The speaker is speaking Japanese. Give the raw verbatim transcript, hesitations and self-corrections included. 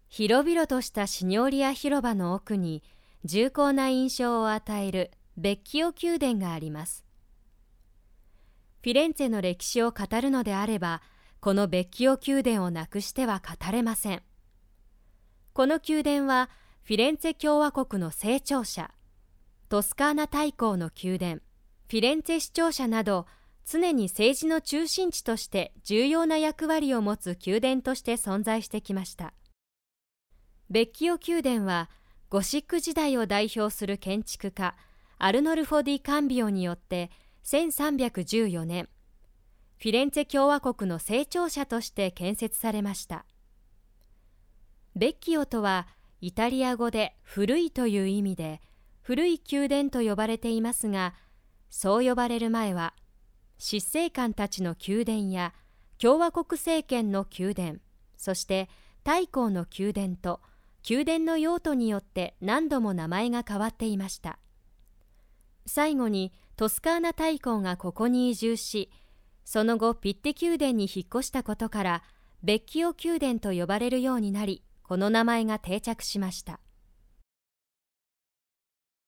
広々としたシニョーリア広場の奥に重厚な印象を与えるベッキオ宮殿があります。フィレンツェの歴史を語るのであれば、このベッキオ宮殿をなくしては語れません。この宮殿はフィレンツェ共和国の成長者、トスカーナ大公の宮殿、フィレンツェ市庁舎など、常に政治の中心地として重要な役割を持つ宮殿として存在してきました。ベッキオ宮殿は、ゴシック時代を代表する建築家、アルノルフォ・ディ・カンビオによってせんさんびゃくじゅうよねん、フィレンツェ共和国の成長者として建設されました。ベッキオとは、イタリア語で古いという意味で、古い宮殿と呼ばれていますが、そう呼ばれる前は、執政官たちの宮殿や共和国政権の宮殿、そして大公の宮殿と宮殿の用途によって何度も名前が変わっていました。最後にトスカーナ大公がここに移住し、その後ピッテ宮殿に引っ越したことからベッキオ宮殿と呼ばれるようになり、この名前が定着しました。